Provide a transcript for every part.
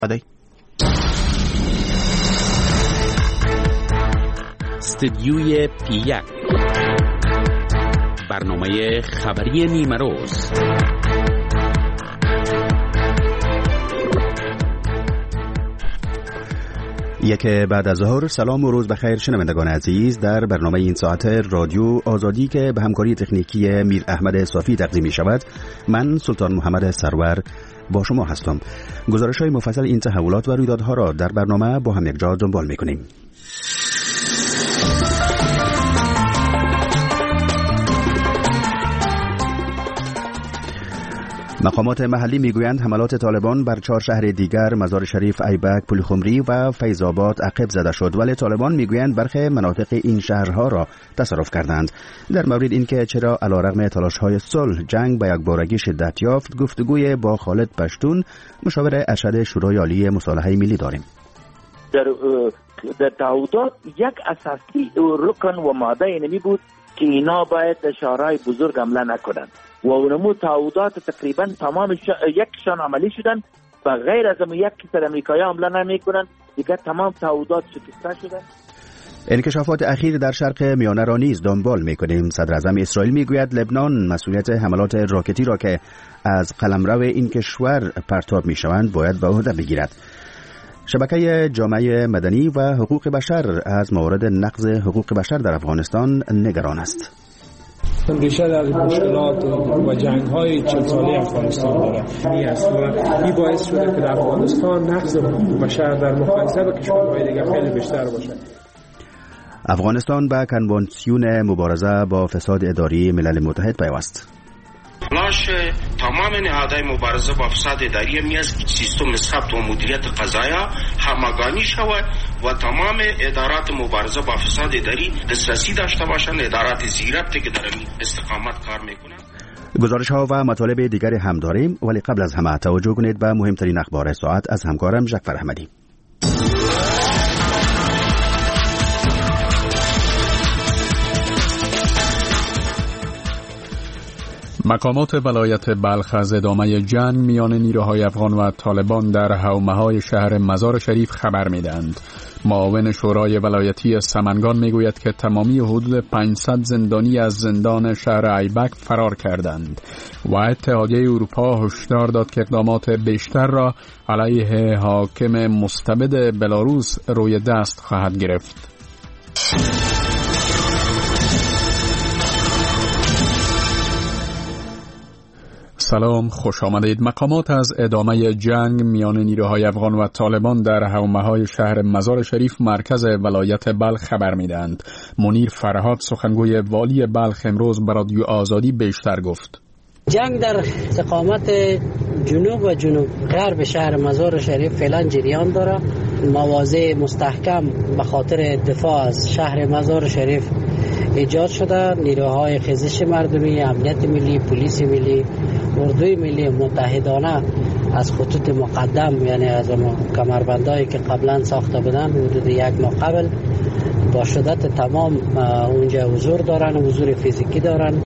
استدیوی P1 برنامه خبری نیمه روز. یک بعد از ظهر. سلام و روز بخیر شنوندگان عزیز. در برنامه این ساعت رادیو آزادی که به همکاری تکنیکی میر احمد صافی تقدیم می شود، من سلطان محمد سرور با شما هستم. گزارش‌های مفصل این تحولات و رویدادها را در برنامه با هم یکجا دنبال می‌کنیم. مقامات محلی میگویند حملات طالبان بر 4 شهر دیگر مزار شریف، ایبک، پلخمری و فیض‌آباد عقب زده شد، ولی طالبان میگویند برخی مناطق این شهرها را تصرف کردند. در مورد اینکه چرا علیرغم تلاش‌های صلح جنگ به یک بارگی شدت یافت، گفتگوی با خالد پشتون، مشاور ارشد شورای عالی مصالحه ملی داریم. در تعهدات یک اساسی رکن و ماده اینمی بود که اینا باید شهرهای بزرگ حمله نکنند و اونمو تعهدات تقریبا تمام یکشان عملی شدن و غیر از یک کشور امریکایی حمله نمیکنن، دیگه تمام تعهدات شکسته شدن. انکشافات اخیر در شرق میانه را نیز دنبال میکنیم. صدر اعظم اسرائیل میگوید لبنان مسئولیت حملات راکتی را که از قلمرو این کشور پرتاب میشوند باید به عهده بگیرد. شبکه جامعه مدنی و حقوق بشر از موارد نقض حقوق بشر در افغانستان نگران است. ریشه در مشکلات و جنگ‌های 40 ساله افغانستان داره. این باعث شده که در افغانستان نقض حقوق بشر در مقایسه با کشورهای دیگر خیلی بیشتر باشه. افغانستان به کنوانسیون مبارزه با فساد اداری ملل متحد پیوست. تلاش تمام نهادهای مبارزه با فساد اداری می است که سیستم ثبت و مدیریت قضایا همگانی شود و تمام ادارات مبارزه با فساد اداری دسترسی داشته باشند، ادارات زیربطی که در این استقامت کار میکنند. گزارش ها و مطالب دیگری هم داریم، ولی قبل از همه توجه کنید به مهمترین اخبار ساعت از همکارم جعفر احمدی. مقامات ولایت بلخ از ادامه جنگ میان نیروهای افغان و طالبان در حومه‌های شهر مزار شریف خبر میدهند. معاون شورای ولایتی سمنگان میگوید که تمامی حدود 500 زندانی از زندان شهر ایبک فرار کردند و اتحادیه اروپا هشدار داد که اقدامات بیشتر را علیه حاکم مستبد بلاروس روی دست خواهد گرفت. سلام، خوش آمدید. مقامات از ادامه جنگ میان نیروهای افغان و طالبان در حومه‌های شهر مزار شریف مرکز ولایت بلخ خبر میدهند. منیر فرهاد سخنگوی والی بلخ امروز به رادیو آزادی بیشتر گفت. جنگ در استقامت جنوب و جنوب غرب شهر مزار شریف فعلا جریان داره. مواضع مستحکم به خاطر دفاع از شهر مزار شریف ایجاد شده. نیروهای خیزش مردمی، امنیت ملی، پلیس ملی، اردوی ملی متحدانه از خطوط مقدم، یعنی از کمربندایی که قبلا ساخته بودن حدود 1 ماه قبل، با شدت تمام اونجا حضور دارن، حضور فیزیکی دارن.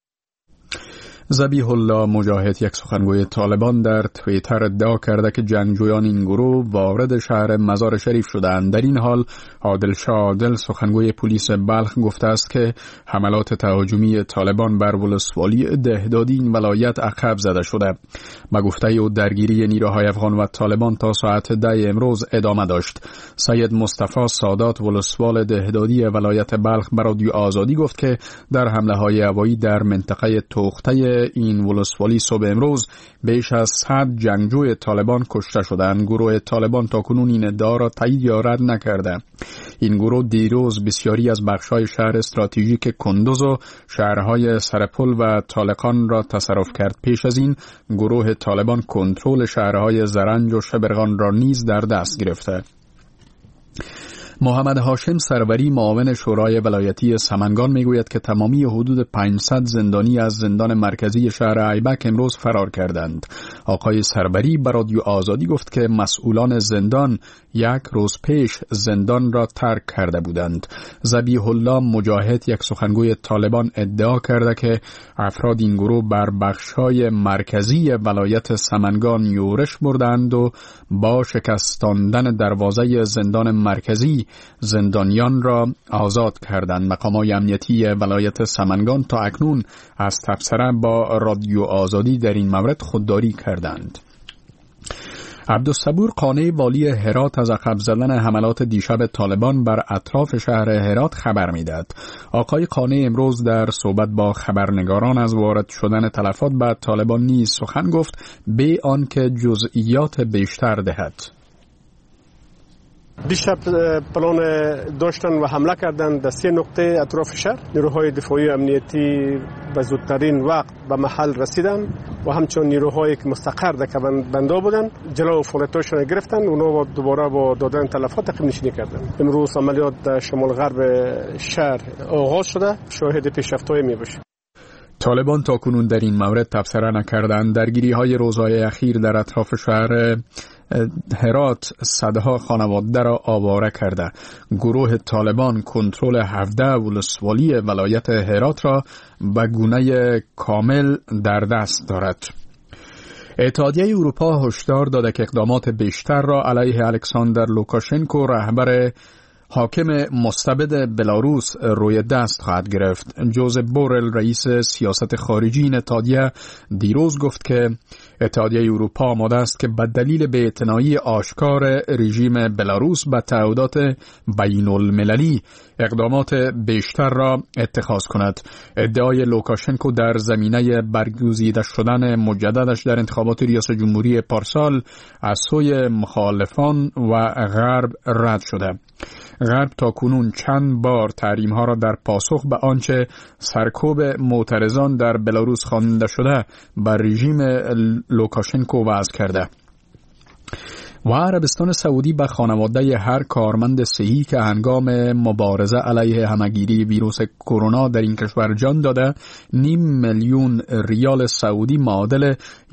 ذبیح الله مجاهد، یک سخنگوی طالبان، در توییتر ادعا کرده که جنگجویان این گروه وارد شهر مزار شریف شدند. در این حال عادل شاه عادل، سخنگوی پلیس بلخ، گفته است که حملات تهاجمی طالبان بر ولسوالی دهدادی این ولایت عقب زده شده. با گفته او درگیری نیروهای افغان و طالبان تا ساعت 10 امروز ادامه داشت. سید مصطفی سادات، ولسوال دهدادی ولایت بلخ، به رادیو آزادی گفت که در حمله‌های هوایی در منطقه توخته این ولسوالی صبح امروز بیش از 100 جنگجوی طالبان کشته شدند. گروه طالبان تاکنون این ادعا را تایید یا رد نکرده. این گروه دیروز بسیاری از بخش‌های شهر استراتژیک کندوز و شهرهای سرپل و طالقان را تصرف کرد. پیش از این گروه طالبان کنترل شهرهای زرنج و شبرغان را نیز در دست گرفته. محمد هاشم سروری معاون شورای ولایتی سمنگان میگوید که تمامی حدود 500 زندانی از زندان مرکزی شهر ایبک امروز فرار کردند. آقای سروری به رادیو آزادی گفت که مسئولان زندان یک روز پیش زندان را ترک کرده بودند. ذبیح الله مجاهد یک سخنگوی طالبان ادعا کرده که افراد این گروه بر بخش‌های مرکزی ولایت سمنگان یورش بردند و با شکستاندن دروازه زندان مرکزی زندانیان را آزاد کردند. مقامات امنیتی ولایت سمنگان تا اکنون از تبصره با رادیو آزادی در این مورد خودداری کردند. عبدالصبور قانع والی هرات از عقب زدن حملات دیشب طالبان بر اطراف شهر هرات خبر میداد. آقای قانع امروز در صحبت با خبرنگاران از وارد شدن تلفات به طالبان نیز سخن گفت، به آنکه جزئیات بیشتر دهد. دیشب پلان داشتن و حمله کردن در 3 نقطه اطراف شهر. نیروهای دفاعی امنیتی به زودترین وقت به محل رسیدن و همچون نیروهایی که مستقر در بندا بودن جلو فعالیتاشون گرفتن، اونا دوباره با دادن تلفات عقب نشینی کردن. امروز عملیات در شمال غرب شهر آغاز شده، شاهد پیشرفت‌هایی میباشیم. طالبان تا کنون در این مورد تبصره نکردند. درگیری‌های روزهای اخیر در اطراف شهر هرات صدها خانواده را آواره کرده. گروه طالبان کنترل 17 ولسوالی ولایت هرات را به گونه کامل در دست دارد. اتحادیه اروپا هشدار داده که اقدامات بیشتر را علیه الکساندر لوکاشنکو رهبر حاکم مستبد بلاروس روی دست خواهد گرفت. جوزف بورل رئیس سیاست خارجی این اتحادیه دیروز گفت که اتحادیه اروپا آماده است که به دلیل بی‌اعتنایی آشکار رژیم بلاروس به تعهدات بین المللی اقدامات بیشتر را اتخاذ کند. ادعای لوکاشنکو در زمینه برگزیده شدن مجددش در انتخابات ریاست جمهوری پارسال از سوی مخالفان و غرب رد شده. غرب تا کنون چند بار تحریم‌ها را در پاسخ به آنچه سرکوب معترضان در بلاروس خوانده شده بر رژیم لوکاشنکو وضع کرده. و عربستان سعودی به خانواده هر کارمند صحی که هنگام مبارزه علیه همهگیری ویروس کرونا در این کشور جان داده 500,000 ریال سعودی معادل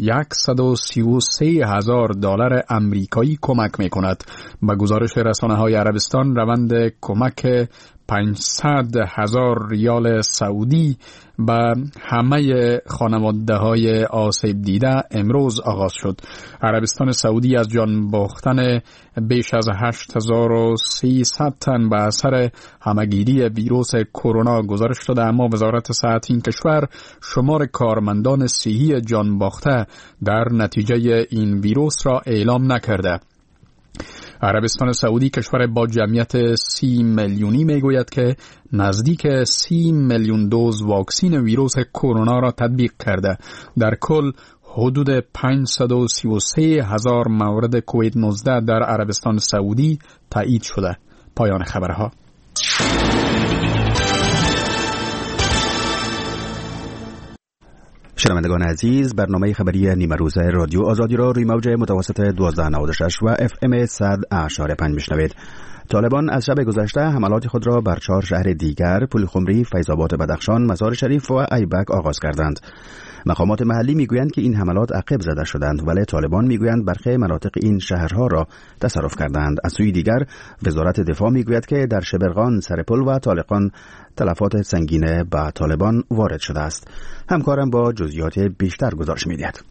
$133,000 امریکایی کمک می کند. به گزارش رسانه‌های عربستان روند کمک 500,000 ریال سعودی به همه خانواده‌های آسیب دیده امروز آغاز شد. عربستان سعودی از جان باختن بیش از 8300 تن به اثر همهگیری ویروس کرونا گزارش داده، اما وزارت صحت این کشور شمار کارمندان صحی جان باخته در نتیجه این ویروس را اعلام نکرده. عربستان سعودی کشور با جمعیت 30 میلیونی میگوید که نزدیک 30 میلیون دوز واکسین ویروس کرونا را تطبیق کرده. در کل حدود 533,000 مورد کووید 19 در عربستان سعودی تایید شده. پایان خبرها. شنوندگان عزیز، برنامه خبری نیمه روزه رادیو آزادی را روی موج متوسط 1296 و FM 100.5 میشنوید. طالبان از شب گذشته حملات خود را بر 4 شهر دیگر پولخمری، فیض‌آباد بدخشان، مزار شریف و ایبک آغاز کردند. مقامات محلی میگویند که این حملات عقب زده شدند، ولی طالبان میگویند برخی مناطق این شهرها را تصرف کردند. از سوی دیگر وزارت دفاع میگوید که در شبرغان، سرپل و طالقان تلفات سنگین به طالبان وارد شده است. همکارم با جزئیات بیشتر گزارش میدهد.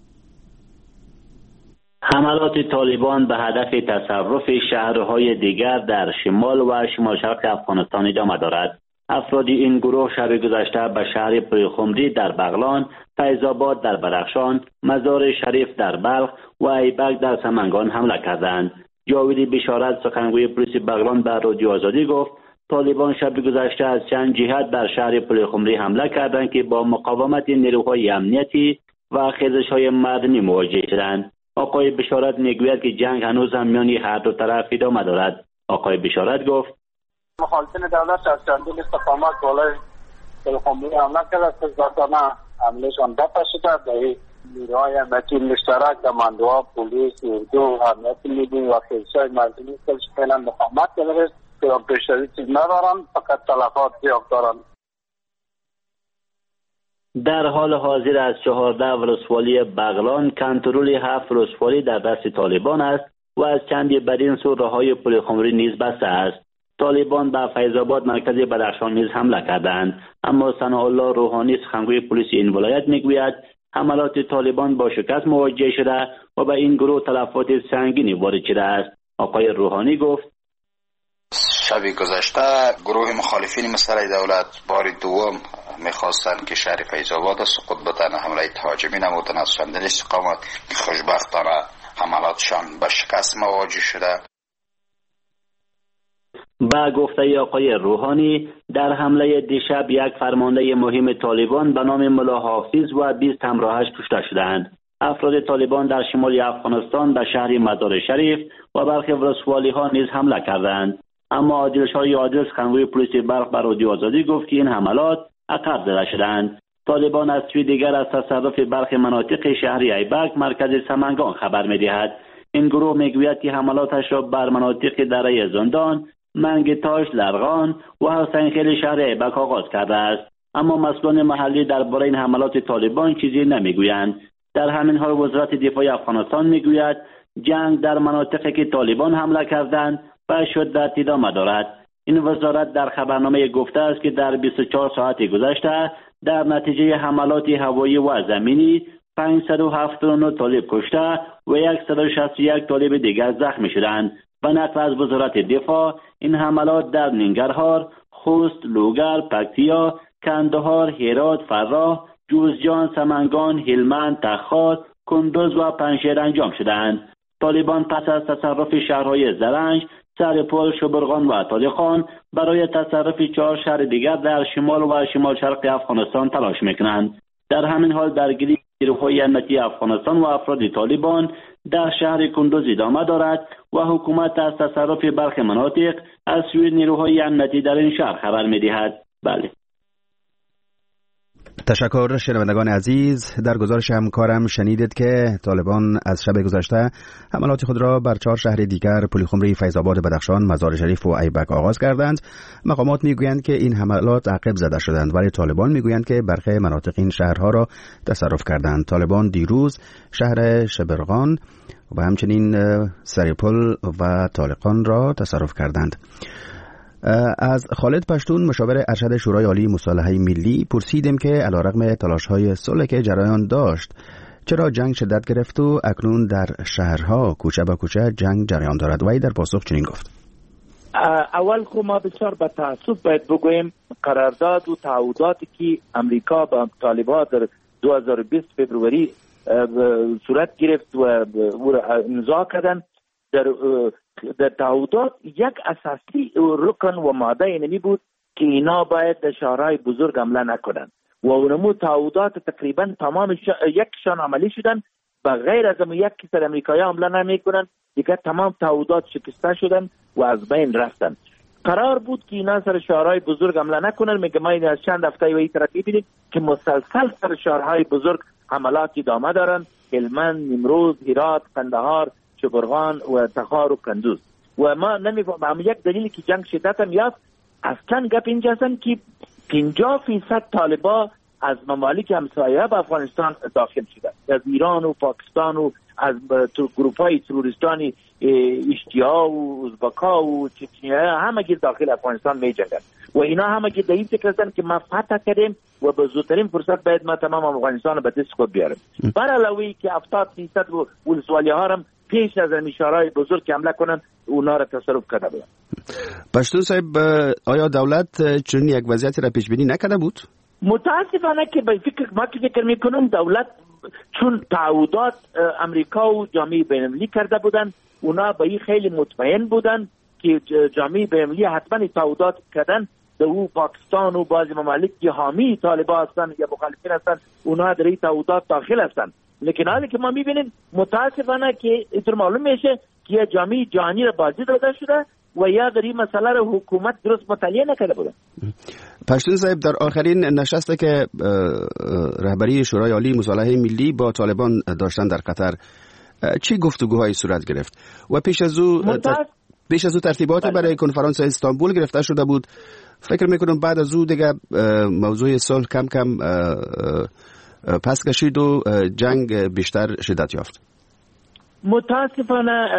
حملات طالبان به هدف تصرف شهرهای دیگر در شمال و شمال شرق افغانستان ادامه دارد. افراد این گروه شب گذشته به شهر پولخمری در بغلان، فیض‌آباد در بدخشان، مزار شریف در بلخ و ایبک در سمنگان حمله کردند. جاوید بشارت سخنگوی پلیس بغلان به رادیو آزادی گفت طالبان شب گذشته از چند جهت در شهر پولخمری حمله کردند که با مقاومت نیروهای امنیتی و خیزش‌های مدنی مواجه شدند. آقای بشارت میگوید که جنگ هنوز هم میان هر دو طرف ادامه دارد. آقای بشارت گفت مخالفین دولت از چندین استقامت بالای پولخمری حمله کرده که ذاتاً حملهشان دفع شده. به نیروهای امنیتی مشترک، کماندوها، پلیس، اردو، امنیت ملی و خیزش‌های مردمی فعلا مقاومت کرده. پیشروی چیز ندارن، فقط تلفات زیاد دارن. در حال حاضر از 14 ولسوالی بغلان کنترل 7 ولسوالی در دست طالبان است و از چندی بدین سو راههای پل خمری نیز بسته است. طالبان به فیض‌آباد مرکز بدخشان نیز حمله کردند، اما ثناءالله روحانی سخنگوی پلیس این ولایت میگوید حملات طالبان با شکست مواجه شده و به این گروه تلفات سنگینی وارد شده است. آقای روحانی گفت شب گذشته گروه مخالفین مسئله دولت بار دوم میخواستند که شهر فیض‌آباد سقوط بدن، حمله تهاجمی نمودن از چندین استقامت. خوشبختانه حملاتشان به شکست مواجه شده. با گفته آقای روحانی در حمله دیشب یک فرمانده مهم طالبان به نام ملا حافظ و 20 همراهش کشته شدند. افراد طالبان در شمال افغانستان به شهر مزار شریف و برخی ولسوالی ها نیز حمله کردند، اما عادل شاه عادل سخنگوی پلیس بلخ به رادیو آزادی گفت که این حملات عقب زده شدند. طالبان از سوی دیگر از تصرف برخی مناطق شهر ایبک مرکز سمنگان خبر می‌دهد. این گروه میگوید که حملاتش را بر مناطق دره زندان، منگتاش، لرغان و حسین خیل شهر ایبک آغاز کرده است، اما مسئولان محلی درباره این حملات طالبان چیزی نمیگویند. در همین حال وزارت دفاع افغانستان میگوید جنگ در مناطقی که طالبان حمله کردند به شدت ادامه دارد. این وزارت در خبرنامه گفته است که در 24 ساعت گذشته در نتیجه حملات هوایی و زمینی 579 طالب کشته و 161 طالب دیگر زخمی شدند. و نقل از وزارت دفاع این حملات در ننگرهار، خوست، لوگر، پکتیا، کندهار، هرات، فراه، جوزجان، سمنگان، هلمند، تخار، کندوز و پنجشیر انجام شدند. طالبان پس از تصرف شهرهای زرنج، سرپل، شبرغان و طالقان برای تصرف 4 شهر دیگر در شمال و شمال شرق افغانستان تلاش میکنند. در همین حال درگیری نیروهای امنیتی افغانستان و افراد طالبان در شهر کندوز ادامه دارد و حکومت از تصرف برخی مناطق از سوی نیروهای امنیتی در این شهر خبر می‌دهد. بله. تشکر شنوندگان عزیز. در گزارش همکارم شنیدید که طالبان از شب گذشته حملات خود را بر 4 شهر دیگر پلخمری، فیض‌آباد بدخشان، مزار شریف و ایبک آغاز کردند. مقامات میگویند که این حملات عقب زده شدند، ولی طالبان میگویند که برخی مناطق این شهرها را تصرف کردند. طالبان دیروز شهر شبرغان و همچنین سرپل و طالقان را تصرف کردند. از خالد پشتون مشاور ارشد شورای عالی مصالحه ملی پرسیدیم که علیرغم تلاش‌های صلح که جریان داشت چرا جنگ شدت گرفت و اکنون در شهرها کوچه به کوچه جنگ جریان دارد. و ای در پاسخ چنین گفت: اول خو ما بسیار به تأسف باید بگوییم قرارداد و تعهداتی که امریکا با طالبان در 2020 فوریه صورت گرفت و امضا کردن، در تعهدات یک اساسی رکن و ماده اینمی بود که اینا باید در شهرهای بزرگ حمله نکنن و اونمو تعهدات تقریبا تمام یکشان عملی شدن. بغیر از یک کسر امریکایی حمله نمیکنن، دیگه تمام تعهدات شکسته شدن و از بین رفتن. قرار بود که اینا سر شهرهای بزرگ حمله نکنن. میگه ما این از چند هفته و این طرف میبینیم که مسلسل سر شهرهای بزرگ حملات ادامه دارن: هلمند، نیمروز، هرات، قندهار، شبرغان و تخار و کندوز. و ما نمیفهم یک دلیلی که جنگ شدت هم یافت. اصلا گپ اینجا هستن که 50% طالبا از ممالک همسایه به افغانستان داخل شدن، از ایران و پاکستان و از گروپ‌های تروریستانی اشتیا و ازبکا و چچنیا همه داخل افغانستان می‌جنگن و اینا همه در این فکر هستن که ما فتح کردیم و به زودترین فرصت باید ما تمام افغانستان به دست خود بیاریم. بر علاوه که 70% ولسوالی ها هم پیش از شهرهای بزرگ حمله کنن اونا را تصرف کرده بودن. پشتون صاحب، آیا دولت چون یک وضعیتی را پیش بینی نکرده بود؟ متاسفانه که به فکر میکنم دولت چون تعهدات امریکا و جامعه بین‌المللی کرده بودن، اونا به این خیلی مطمئن بودن که جامعه بین‌المللی حتما تعهدات کردن. در پاکستان و بعضی ممالک که حامی طالبان هستن یا مخالفین هستن، اونا در این تعهدات داخل هستن. لیکن حالی که ما میبینیم متاسفانه که اینطور معلوم میشه که جامعه جهانی را بازی داده شده و یا در این مسئله را حکومت درست مطالعه نکرده بودن. پشتون صاحب، در آخرین نشستی که رهبری شورای عالی مصالحه ملی با طالبان داشتن در قطر چی گفتگوهایی صورت گرفت و پیش از او پیش از او ترتیبات برای کنفرانس استانبول گرفته شده بود. فکر میکنم بعد از او دیگه موضوع صلح کم کم پس کشید و جنگ بیشتر شدت یافت. متاسفانه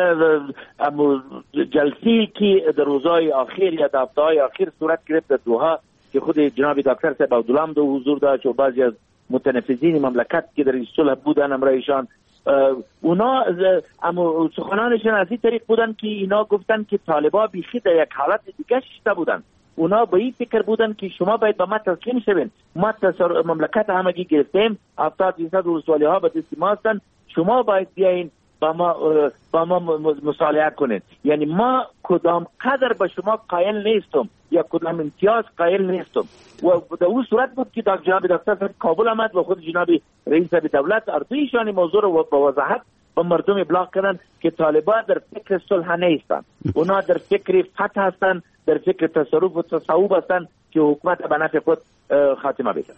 جلسه‌ای که در روزهای آخر یا در هفته‌های آخر صورت گرفت در دوحه که خود جناب دکتر صاحب عبدالله هم در حضور داشت و بعضی از متنفذین مملکت که در صلح بودن امرایشان، اونا سخنانشان از این طریق بودن که اینا گفتن که طالبا بیخی در یک حالت دیگه شده بودن. اونا به این فکر بودن که شما باید به ما تسلیم شوین، ما مملکت همگی گرفتیم، 70% ولسوالی ها به دست ما هستن، شما باید بیاین با ما مصالحه کنید. یعنی ما کدام قدر به شما قائل نیستم یا کدام امتیاز قائل نیستم. و در اون صورت بود که جناب دکتر صاحب کابل آمد و خود جناب رئیس دولت اردویشان موضوع رو با وضاحت به مردم ابلاغ کردن که طالبان در فکر صلح نیستن، اونا در فکر فتح هستن، در فکر تصرف و تصوب هستن که حکومت به نفع خود خاتمه بده.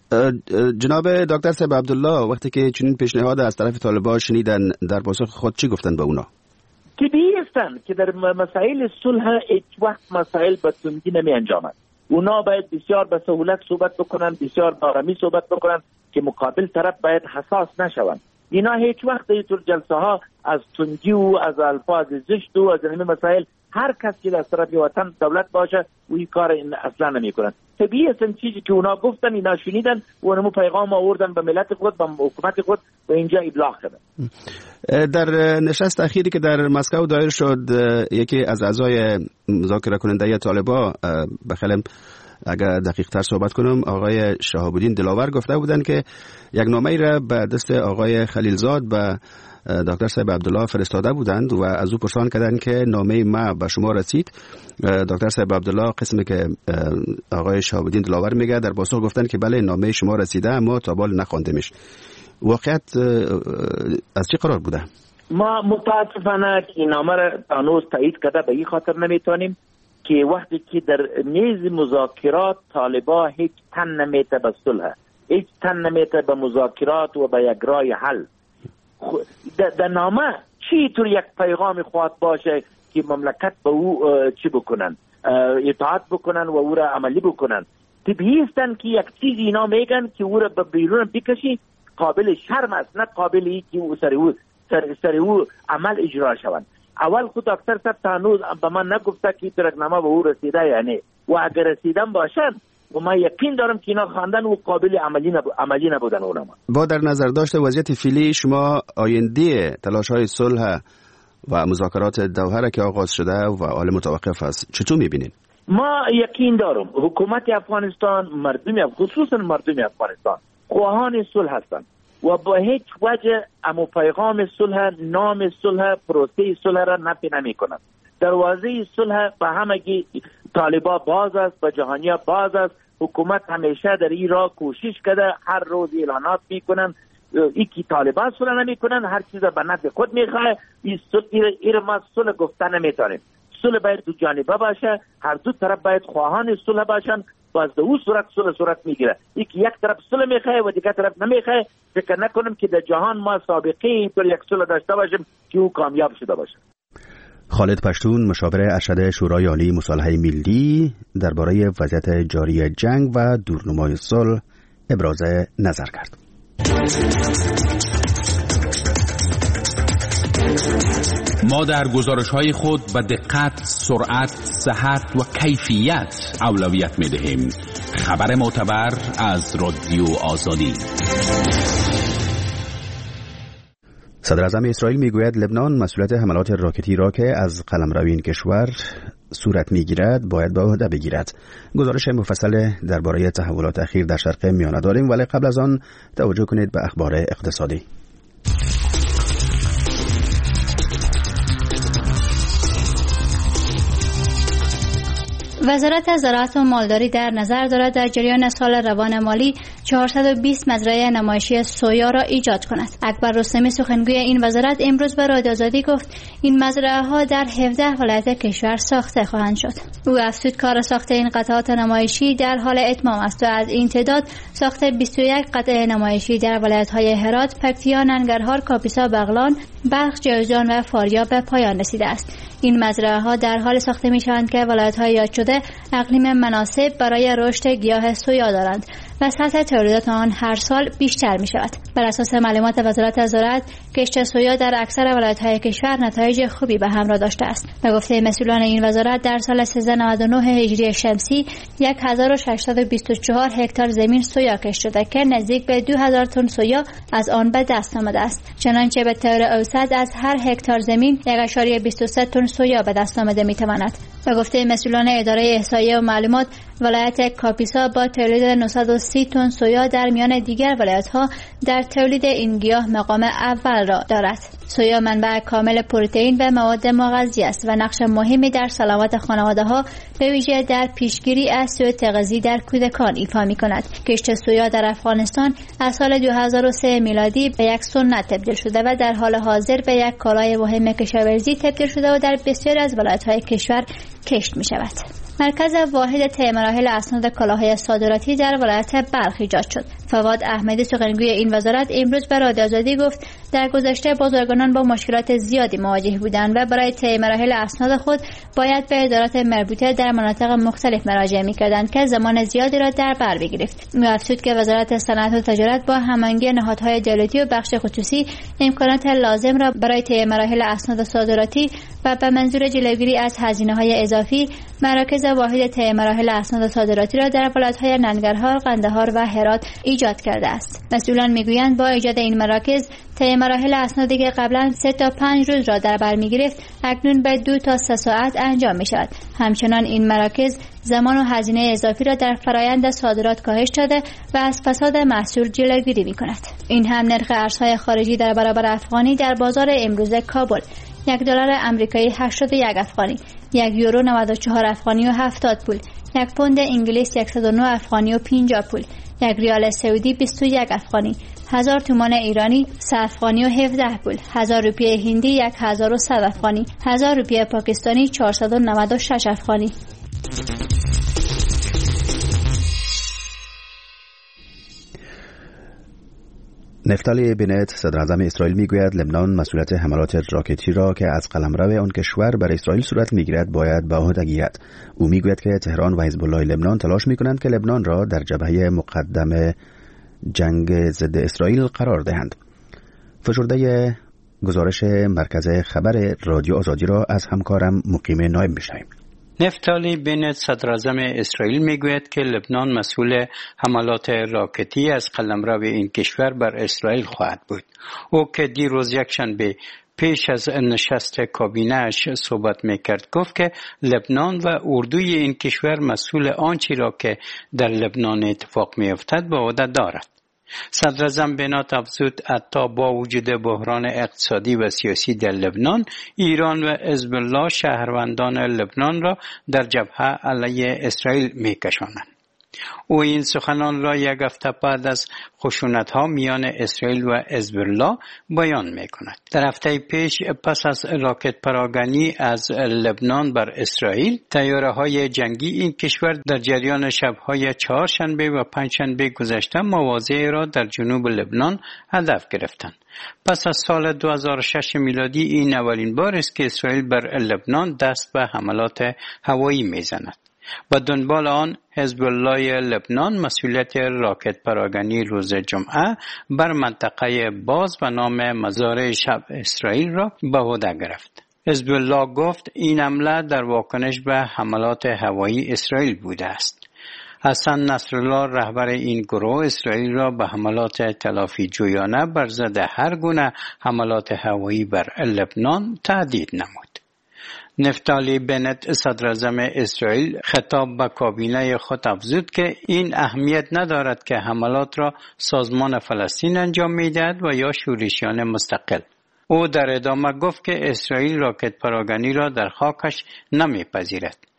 جناب دکتر صاحب عبدالله وقتی که چنین پیشنهاد از طرف طالبان شنیدن در پاسخ خود چی گفتن به اونا؟ طبیعی هستن که در مسائل صلح هیچ وقت مسائل به تندی نمی انجامد. اونا باید بسیار به سهولت صحبت بکنن، بسیار با آرامی صحبت بکنن که مقابل طرف باید حساس نشون. اینا هیچ وقت در طور جلسه ها از تندی و از الفاظ زشت و از این مسائل هر کس که از طرف وطن دولت باشه و این کار اصلا نمی کنن. طبیعی است چیزی که اونا گفتن اینا شنیدن و اونمو پیغام آوردن به ملت خود، به حکومت خود و اینجا ابلاغ کردن. در نشست اخیری که در مسکو دایر شد یکی از اعضای مذاکره کننده طالبان بخلم اگر دقیق تر صحبت کنم آقای شهاب الدین دلاور گفته بودن که یک نامه را به دست آقای خلیلزاد به دکتر صاحب عبدالله فرستاده بودند و از او پرسان کردند که نامه ما به شما رسید. دکتر صاحب عبدالله قسمی که آقای شهاب الدین دلاور میگه در پاسخ گفتن که بله نامه شما رسیده اما تا بال نخواندیمش. واقعیت از چه قرار بوده؟ ما متاسفانه این نامه را هنوز تایید کرده به این خاطر نمیتونیم که وقتی که در میز مذاکرات طالبا هیچ تن نمیته به صلح، هیچ تن نمیته به مذاکرات و به یک راه حل. در نامه چی طور یک پیغام خواهد باشه که مملکت به او چی بکنن، اطاعت بکنن و او را عملی بکنن. طبیعی استن که یک چیز اینا میگن که او را به بیرون بکشی قابل شرم است، نه قابلی که او سر او عمل اجرا شوند. اول خود دکتر صاحب هنوز به من نگفته که ترکنامه به او رسیده یعنی، و اگر رسیدن باشن و ما یقین دارم که اینا خواندن و قابل عملی نبودن اونما. با در نظر داشته وضعیت فعلی شما آینده تلاش‌های صلح و مذاکرات دوحه را که آغاز شده و حال متوقف است چطور می‌بینید؟ ما یقین دارم حکومت افغانستان، خصوصا مردم افغانستان خواهان صلح هستند و با هیچ وجه امو پیغام صلح، نام صلح، پروسه صلح را نفی نمی‌کنند. دروازه صلح به همگی طالبا باز است، به جهانیا باز است. حکومت همیشه در این راه کوشش کرده، هر روز اعلانات میکنن ای که طالبان صلح نمیکنن، هر چیز به نفع خود میخواه. این ما صلح گفته نمیتونیم. صلح باید دو جانبه باشه، هر دو طرف باید خواهان صلح باشن، باز در اون صورت میگیره. ای که یک طرف صلح میخواه و دیگر طرف نمیخواه، فکر نکنم که در جهان ما سابقه اینطور یک صلح داشته باشیم که او کامیاب شده باشه. خالد پشتون مشاور ارشد شورای عالی مصالحه ملی درباره وضعیت جاری جنگ و دورنمای صلح ابراز نظر کرد. ما در گزارش‌های خود به دقت، سرعت، صحت و کیفیت اولویت می‌دهیم. خبر معتبر از رادیو آزادی. صدر اعظم اسرائیل میگوید لبنان مسئولیت حملات راکتی را که از قلمرو این کشور صورت میگیرد باید به عهده بگیرد. گزارش مفصل درباره تحولات اخیر در شرق میانه داریم، ولی قبل از آن توجه کنید به اخبار اقتصادی. وزارت زراعت و مالداری در نظر دارد در جریان سال روان مالی 420 مزرعه نمایشی سویا را ایجاد کند. اکبر رستمی سخنگوی این وزارت امروز به رادیو آزادی گفت این مزرعه ها در 17 ولایت کشور ساخته خواهند شد. او افزود کار ساخت این قطعات نمایشی در حال اتمام است و از این تعداد ساخت 21 قطعه نمایشی در ولایت‌های هرات، پکتیا، ننگرهار، کاپیسا، بغلان، بلخ، جوزجان و فاریاب به پایان رسیده است. این مزرعه ها در حال ساخته می شوند که ولایت‌های یاد شده اقلیم مناسب برای رشد گیاه سویا دارند و سطح تولیدات آن هر سال بیشتر می شود. بر اساس معلومات وزارت زراعت، کشت سویا در اکثر ولایت‌های کشور نتایج خوبی به همراه داشته است. به گفته مسئولان این وزارت در سال 1399 هجری شمسی 1624 هکتار زمین سویا کشت شده که نزدیک به 2000 تن سویا از آن به دست آمده است. چنانچه به طور اوسط از هر هکتار زمین 1.23 تن سویا به دست آمده می تواند. به گفته مسئولان اداره احصایه و معلومات، ولایت کاپیسا با تولید 930 تن سویا در میان دیگر ولایت‌ها در تولید این گیاه مقام اول را دارد. سویا منبع کامل پروتئین و مواد مغذی است و نقش مهمی در سلامت خانواده‌ها به ویژه در پیشگیری از سوء تغذیه در کودکان ایفا می‌کند. کشت سویا در افغانستان از سال 2003 میلادی به یک سنت تبدیل شده و در حال حاضر به یک کالای مهم کشاورزی تبدیل شده و در بسیاری از ولایت‌های کشور کشت می‌شود. مرکز واحد طی مراحل اسناد کالاهای صادراتی در ولایت بلخ ایجاد شد. فواد احمدی سخنگوی این وزارت امروز به رادیو آزادی گفت در گذشته بازرگانان با مشکلات زیادی مواجه بودند و برای طی مراحل اسناد خود باید به ادارات مربوطه در مناطق مختلف مراجعه می‌کردند که زمان زیادی را در بر بگرفت. او افزود که وزارت صنعت و تجارت با هماهنگی نهادهای دولتی و بخش خصوصی امکانات لازم را برای طی مراحل اسناد صادراتی و به منظور جلوگیری از هزینه‌های اضافی مراکز واحد طی مراحل اسناد صادراتی را در ولایت‌های ننگرهار، قندهار و هرات ایجاد کرده است. مسئولان میگویند با ایجاد این مراکز طی مراحل اسنادی که قبلا 3 تا 5 روز را در بر می‌گرفت اکنون به 2 تا 3 ساعت انجام می‌شود. همچنان این مراکز زمان و هزینه اضافی را در فرایند صادرات کاهش داده و از فساد محصول جلوگیری می‌کند. این هم نرخ ارزهای خارجی در برابر افغانی در بازار امروز کابل: $1 آمریکایی 81 افغانی، €1 94 افغانی و 70 پول، 1 پوند انگلیس 109 افغانی و 50 پول، 1 ریال سعودی 21 افغانی، 1000 تومان ایرانی 3 افغانی و 17 پول، 1000 روپیه هندی 1100 افغانی، 1000 روپیه پاکستانی 496 افغانی. نفتالی بنت صدراعظم اسرائیل میگوید لبنان مسئولیت حملات راکتی را که از قلمرو آن کشور بر اسرائیل صورت میگیرد باید به عهده گیرد. او میگوید که تهران و حزب الله لبنان تلاش میکنند که لبنان را در جبهه مقدم جنگ ضد اسرائیل قرار دهند. فشرده گزارش مرکز خبر رادیو آزادی را از همکارم مقیم نایب میشنویم. نفتالی بنت صدراعظم اسرائیل میگوید که لبنان مسئول حملات راکتی از قلمرو این کشور بر اسرائیل خواهد بود. او که دیروز یکشنبه پیش از نشست کابینه اش صحبت میکرد گفت که لبنان و اردوی این کشور مسئول آنچه را که در لبنان اتفاق میافتد به عهده دارد. صدراعظم بنت افزود حتی با وجود بحران اقتصادی و سیاسی در لبنان، ایران و حزب الله شهروندان لبنان را در جبهه علیه اسرائیل میکشانند. او این سخنان را یک هفته بعد از خشونت‌ها میان اسرائیل و حزب الله بیان می‌کند. در هفته پیش پس از راکت پراگنی از لبنان بر اسرائیل، طیاره‌های جنگی این کشور در جریان شب‌های چهارشنبه و پنجشنبه گذشته مواضع را در جنوب لبنان هدف گرفتند. پس از سال 2006 میلادی این اولین بار است که اسرائیل بر لبنان دست به حملات هوایی می‌زند. با دنبال آن حزب الله لبنان مسئولیت راکت پراگنی روز جمعه بر منطقه باز به نام مزار شب اسرائیل را به عهده گرفت. حزب الله گفت این حمله در واکنش به حملات هوایی اسرائیل بوده است. حسن نصرالله رهبر این گروه اسرائیل را به حملات تلافی جویانه بر ضد هر گونه حملات هوایی بر لبنان تهدید نمود. نفتالی بنت صدراعظم اسرائیل خطاب به کابینه خود افزود که این اهمیت ندارد که حملات را سازمان فلسطین انجام می‌دهد و یا شورشیان مستقل. او در ادامه گفت که اسرائیل راکت پراگنی را در خاکش نمی‌پذیرد.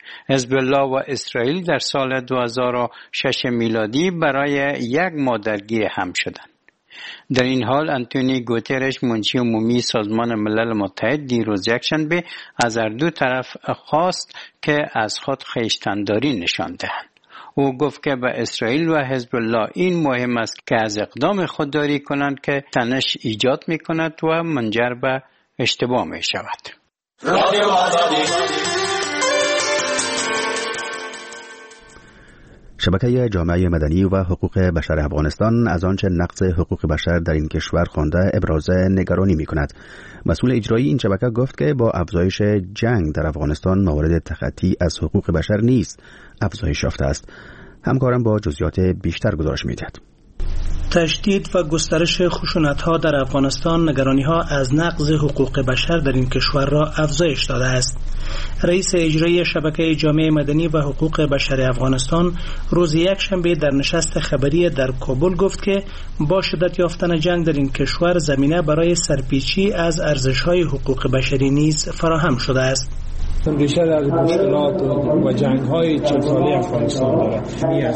حزب الله و اسرائیل در سال 2006 میلادی برای یک مادرگی هم شدند. در این حال انتونی گوترش منشی عمومی سازمان ملل متحد دیروز یکشنبه از هر دو طرف خواست که از خود خویشتنداری نشان دهند. او گفت که به اسرائیل و حزب الله این مهم است که از اقدام خودداری کنند که تنش ایجاد می کند و منجر به اشتباه می شود. شبکه جامعه مدنی و حقوق بشر افغانستان از آنچه نقض حقوق بشر در این کشور خوانده ابراز نگرانی می کند. مسئول اجرایی این شبکه گفت که با افزایش جنگ در افغانستان موارد تخطی از حقوق بشر نیز افزایش یافته است. همکارم با جزئیات بیشتر گزارش می دهد. تشدید و گسترش خشونت‌ها در افغانستان نگرانی‌ها از نقض حقوق بشر در این کشور را افزایش داده است. رئیس اجرایی شبکه جامعه مدنی و حقوق بشر افغانستان روز یکشنبه در نشست خبری در کابل گفت که با شدت یافتن جنگ در این کشور زمینه برای سرپیچی از ارزش‌های حقوق بشری نیز فراهم شده است. ریشه از مشکلات و جنگ‌های 40 ساله افغانستان دارد.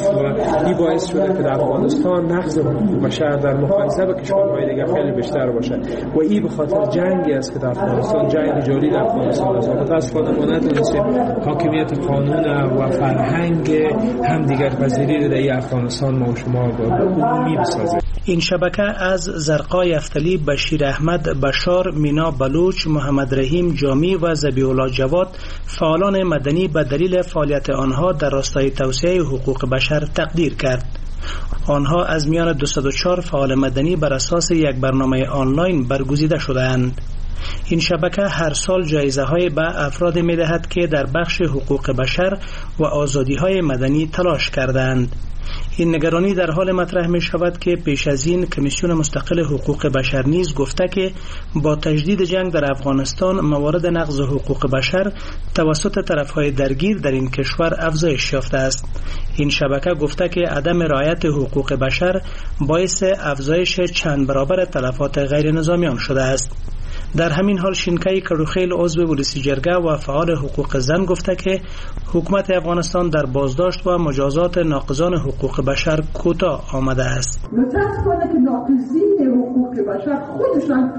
این باعث شده که در افغانستان نقض حقوق بشر در مقایسه با کشورهای دیگر خیلی بیشتر باشد و این به خاطر جنگی است که در افغانستان، جنگ جاری در افغانستان است. متأسفانه ندونستیم حاکمیت قانون و فرهنگ همدیگر پذیری در افغانستان ما و شما عمومی بسازیم. این شبکه از زرقای افتلی، بشیر احمد بشار، مینا بلوچ، محمد رحیم جامی و ذبیح الله جواد فعالان مدنی به دلیل فعالیت آنها در راستای توسعه حقوق بشر تقدیر کرد. آنها از میان 204 فعال مدنی بر اساس یک برنامه آنلاین برگزیده شدند. این شبکه هر سال جایزه‌های به افراد می‌دهد که در بخش حقوق بشر و آزادی‌های مدنی تلاش کردند. این نگرانی در حال مطرح می شود که پیش از این کمیسیون مستقل حقوق بشر نیز گفته که با تجدید جنگ در افغانستان موارد نقض حقوق بشر توسط طرفهای درگیر در این کشور افزایش یافته است. این شبکه گفته که عدم رعایت حقوق بشر باعث افزایش چند برابر تلفات غیر نظامیان شده است. در همین حال شینکای کروخیل عضو ولسی جرگه و فعال حقوق زن گفته که حکومت افغانستان در بازداشت و مجازات ناقضان حقوق بشر کوتاه آمده است. متاسفانه که ناقضین حقوق بشر خودشان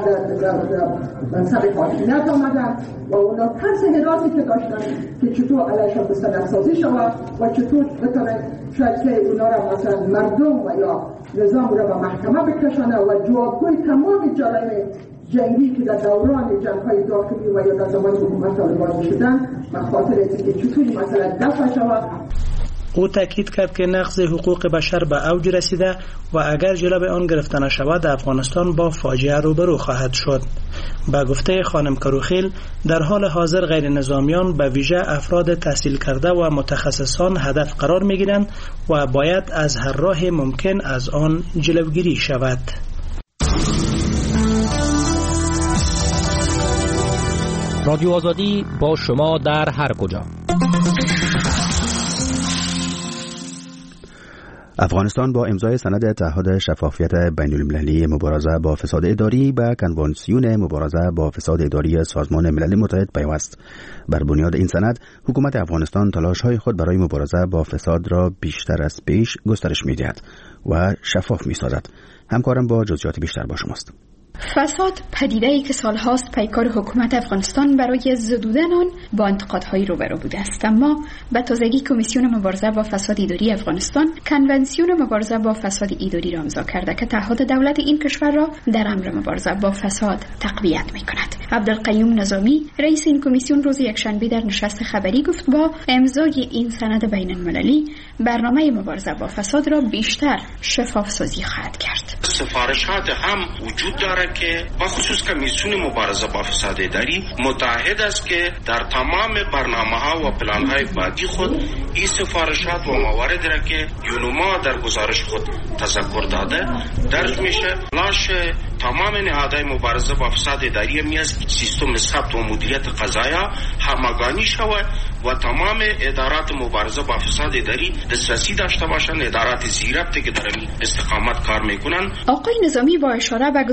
در منصب حاکمیت آمدن و اونا ترس حراسی که داشتن که چطور علیشان مستندسازی شود و چطور بتونه شاید که اونا را مثلا مردم و یا نظام را به محکمه بکشانه و جوابگوی تمام جرایم جنگی که در دوران جنگ‌های داخلی و یا در زمان حکومت طالبان شدن و خاطر اینکه چطوری مثلا دفع شود. او تاکید کرد که نقض حقوق بشر به اوج رسیده و اگر جلوی آن گرفته نشود افغانستان با فاجعه روبرو خواهد شد. با گفته خانم کروخیل در حال حاضر غیر نظامیان به ویژه افراد تحصیل کرده و متخصصان هدف قرار می‌گیرند و باید از هر راه ممکن از آن جلوگیری شود. رادیو آزادی با شما در هر کجا. افغانستان با امضای سند تعهد شفافیت بین‌المللی مبارزه با فساد اداری به کنوانسیون مبارزه با فساد اداری سازمان ملل متحد پیوست. بر بنیاد این سند حکومت افغانستان تلاش‌های خود برای مبارزه با فساد را بیشتر از پیش گسترش می‌دهد و شفاف می‌سازد. همکارم با جزئیات بیشتر با شماست. فساد پدیده‌ای که سالهاست پیکار حکومت افغانستان برای زدودن آن با انتقادهای روبرو بوده است، اما به تازگی کمیسیون مبارزه با فساد اداری افغانستان کنونسیون مبارزه با فساد اداری را امضا کرده که تعهد دولت این کشور را در امر مبارزه با فساد تقویت می‌کند. عبدالقیوم نظامی رئیس این کمیسیون روز یکشنبه در نشست خبری گفت با امضای این سند بین‌المللی برنامه مبارزه با فساد را بیشتر شفاف سازی خواهد کرد. سفارشات هم وجود دارد که بخصوص کمیسیون مبارزه با فساد اداری متعهد است که در تمام برنامه‌ها و پلان‌های بعدی خود این سفارشات و مواردی را که یونما در گزارش خود تذکر داده درج میشه. لاش تمام نهادهای مبارزه با فساد اداری میز سیستم ثبت و مدیریت قضایا همگانی شود و تمام ادارات مبارزه با فساد اداری دسترسی داشته باشند. ادارات زیربطی که در این استقامت کار میکنن. آقای نظامی با اشاره به گزارش دفتر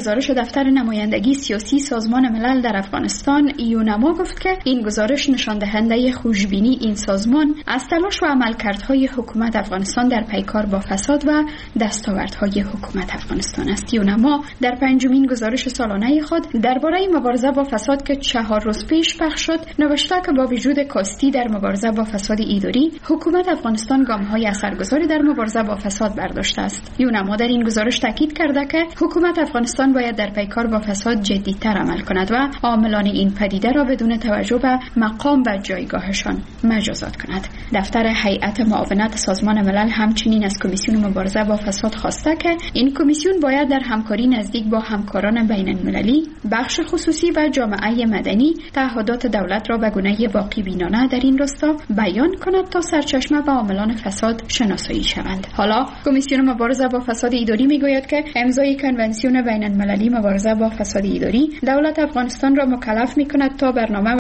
دفتر نمایندگی سیاسی سازمان ملل در افغانستان یونما گفت که این گزارش نشان دهنده خوشبینی این سازمان از تلاش و عملکردهای حکومت افغانستان در پیکار با فساد و دستاوردهای حکومت افغانستان است. یونما در پنجمین گزارش سالانه خود درباره مبارزه با فساد که 4 روز پیش پخش شد نوشته که با وجود کاستی در مبارزه با فساد اداری، حکومت افغانستان گام‌های اثرگذاری در مبارزه با فساد برداشته است. یونما در این گزارش تاکید کرده که حکومت افغانستان باید در پیکار با فساد جدی‌تر عمل کند و عاملان این پدیده را بدون توجه به مقام و جایگاهشان مجازات کند. دفتر هیئت معاونت سازمان ملل همچنین از کمیسیون مبارزه با فساد خواسته که این کمیسیون باید در همکاری نزدیک با همکاران بین‌المللی، بخش خصوصی و جامعه مدنی تعهدات دولت را به گونه واقع بینانه در این راستا بیان کند تا سرچشمه و عاملان فساد شناسایی شوند. حالا کمیسیون مبارزه با فساد اداری میگوید که امضای کنونسیون بین‌المللی مبارزه با فساد اداری دولت افغانستان را مکلف میکند تا برنامه